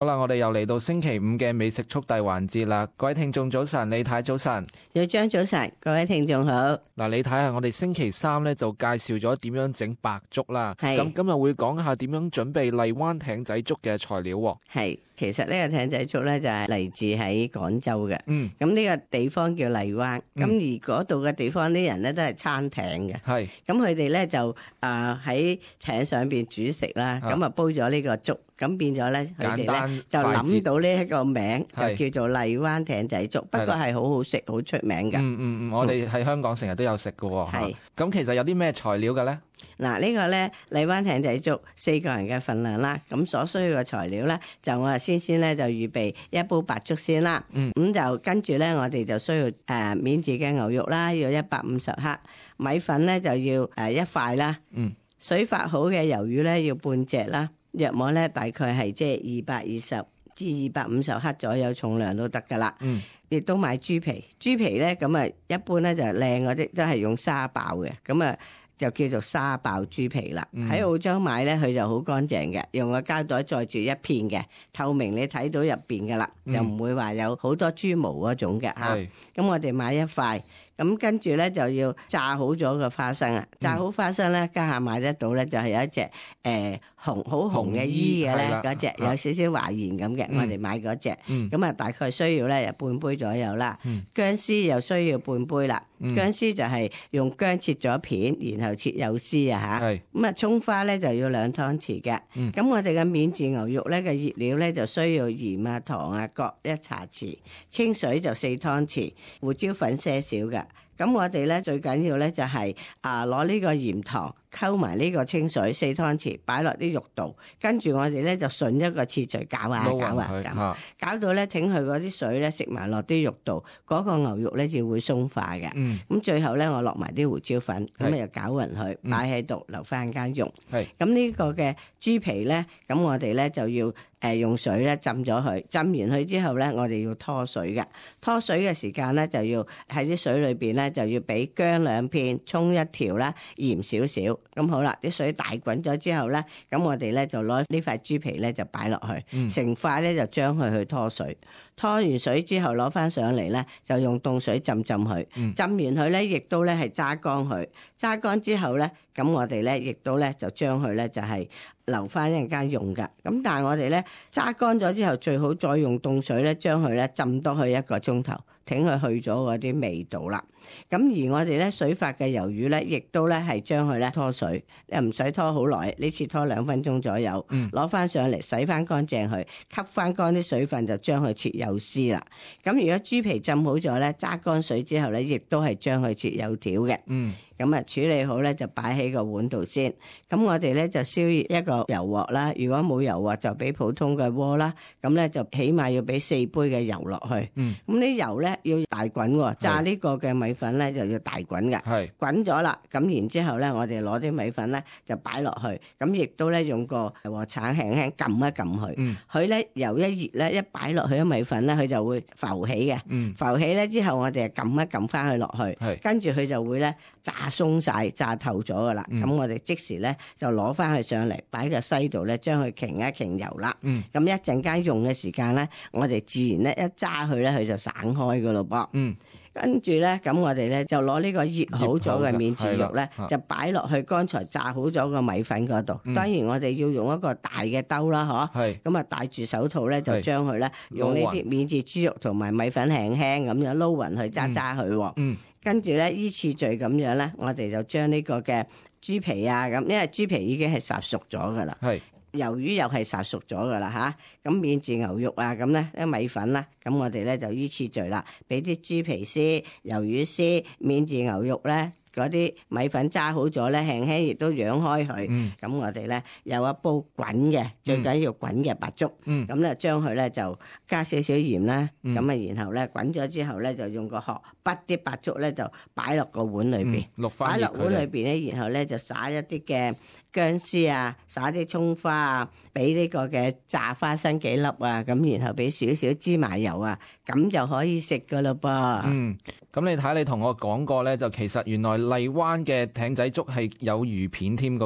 好啦，我哋又嚟到星期五嘅美食速遞環節啦。各位聽眾早晨，李太早晨， 有張早晨，各位聽眾好。 嗱，李太啊，我哋星期三咧就介紹咗點樣整白粥啦。 係咁今日會講下點樣準備荔灣艇仔粥嘅材料。 係，其實呢個艇仔粥咧就係嚟自喺廣州嘅。咁呢個地方叫荔灣，咁而嗰度嘅地方啲人咧都係撐艇嘅。係，咁佢哋咧就喺艇上邊煮食啦，咁啊煲咗呢個粥。咁變咗咧，佢哋咧就諗到呢一個名，就叫做荔灣艇仔粥。不過係好好食，好出名㗎。 我哋喺香港成日都有食㗎喎。係。咁其實有啲咩材料嘅咧？ 嗱，呢個咧荔灣艇仔粥4個人嘅份量啦。咁所需要嘅材料咧，就我先咧就預備一煲白粥先啦。咁就跟住咧，我哋就需要免治嘅牛肉啦，要150克，米粉咧就要1塊啦。水發好嘅魷魚咧要半隻啦。約莫咧大概係即係220至250克左右重量都得噶啦。亦都買豬皮，豬皮咧咁啊一般咧就靚嗰啲，即係用沙爆嘅，咁啊就叫做沙爆豬皮啦。喺澳洲買咧佢就好乾淨嘅，用個膠袋載住一片嘅，透明你睇到入邊噶啦，就唔會話有好多豬毛嗰種嘅吓。咁我哋買一塊。咁跟住咧就要炸好咗個花生啊！炸好花生咧，家下買得到咧，就係有一隻好紅嘅衣嘅咧，嗰隻有少少華鹽咁嘅，我哋買嗰隻。咁啊，大概需要咧半杯左右啦。薑絲又需要半杯啦。薑絲就係用薑切咗片，然後切幼絲啊嚇。咁啊，葱花咧就要2湯匙嘅。咁我哋嘅免治牛肉咧嘅熱料咧就需要鹽啊、糖啊各1茶匙，清水就4湯匙，胡椒粉些少嘅。咁我哋咧最緊要咧就係攞呢個鹽糖溝埋呢個清水4湯匙，擺落啲肉度，跟住我哋咧就順一個次序攪下攪下攪到咧挺佢嗰啲水咧食埋落啲肉度，嗰個牛肉咧就會鬆化嘅。咁最後咧我落埋啲胡椒粉，咁啊又攪勻佢，擺喺度留翻間用。咁呢個嘅豬皮咧，咁我哋咧就要用水咧浸咗佢，浸完佢之後咧我哋要拖水嘅，拖水嘅時間咧就要喺啲水裏邊咧就要俾薑2片，蔥1條啦，鹽少少。咁好啦，啲水大滾咗之後咧，咁我哋咧就攞呢塊豬皮咧就擺落去，成塊咧就將佢去拖水，拖完水之後攞翻上嚟咧，就用凍水浸佢，浸完佢咧，亦都咧係揸乾佢，揸乾之後咧，咁我哋咧亦都咧就將佢咧就係留翻一陣間用噶。咁但係我哋咧揸乾咗之後，最好再用凍水咧將佢咧浸多去1個鐘頭。挺佢去咗嗰啲味道啦，咁而我哋咧水發嘅魷魚咧，亦都咧係將佢咧拖水，又唔使拖好耐，呢次拖2分鐘左右，攞翻上嚟洗翻乾淨佢，吸翻乾啲水分，就將佢切幼絲啦。咁如果豬皮浸好咗咧，揸乾水之後咧，亦都係將佢切幼條嘅。咁啊處理好咧，就擺喺個碗度先。咁我哋咧就燒熱一個油鑊啦。如果冇油鑊就俾普通嘅鍋啦。咁咧就起碼要俾4杯嘅油落去。咁啲油咧要大滾喎，炸呢個嘅米粉咧就要大滾嘅。滾咗啦，咁然之後咧，我哋攞啲米粉咧就擺落去。咁亦都咧用個鑊鏟輕輕撳一撳佢。佢咧油一熱咧，一擺落去啲米粉咧，佢就會浮起嘅。浮起咧之後，我哋就撳一撳翻佢落去。跟住佢就會咧炸鬆晒，炸透咗噶啦。咁我哋即時咧就攞翻佢上嚟，擺個西度咧，將佢擎一擎油啦。咁一陣間用嘅時間咧，我哋自然咧一揸佢咧，佢就散開噶咯噃。跟住咧，咁我哋咧就攞呢個熱好咗嘅免治肉咧，就擺落去剛才炸好咗個米粉嗰度。當然我哋要用一個大嘅兜啦，咁啊戴住手套咧，就將佢咧用呢啲免治豬肉同埋米粉輕輕咁樣撈勻去揸佢。跟住咧依次序咁樣咧，我哋就將呢個嘅豬皮啊咁，因為豬皮已經係烚熟咗噶啦。魷魚又係烚熟咗噶啦吓，咁免治牛肉啊咁咧，啲米粉啦，咁我哋咧就依次序啦，俾啲豬皮絲、魷魚絲、免治牛肉咧，嗰啲米粉揸好咗咧，輕輕亦都揚開佢。咁我哋咧有一煲滾嘅，最緊要滾嘅白粥。咁咧將佢咧就加少少鹽啦。咁啊，然後咧滾咗之後咧，就用個殼滗啲白粥咧，就擺落個碗裏邊。擺落碗裏邊咧，然後咧就撒一啲嘅薑絲啊，撒啲葱花啊，俾呢個嘅炸花生幾粒啊，咁然後俾少少芝麻油啊，咁就可以食噶啦噃。 咁你睇你同我講過咧，就其實原來荔灣嘅艇仔粥係有魚片添噶噃。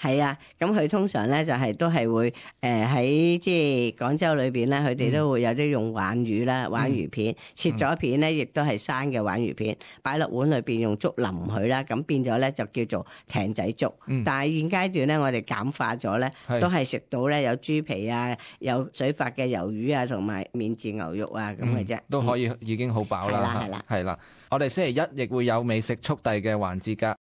係啊，咁佢通常咧就係都係會喺即係廣州裏邊咧，佢哋都會有啲用鯇魚啦，鯇魚片切咗片咧，亦都係生嘅鯇魚片，擺落碗裏邊用粥淋佢啦，咁變咗咧就叫做艇仔粥。但係現階段咧，我哋簡化咗咧，都係食到咧有豬皮啊，有水發嘅魷魚啊，同埋免治牛肉啊咁嘅啫， 都可以已經好飽啦。 係啦。 係啦，我哋星期一亦會有美食速遞嘅環節㗎。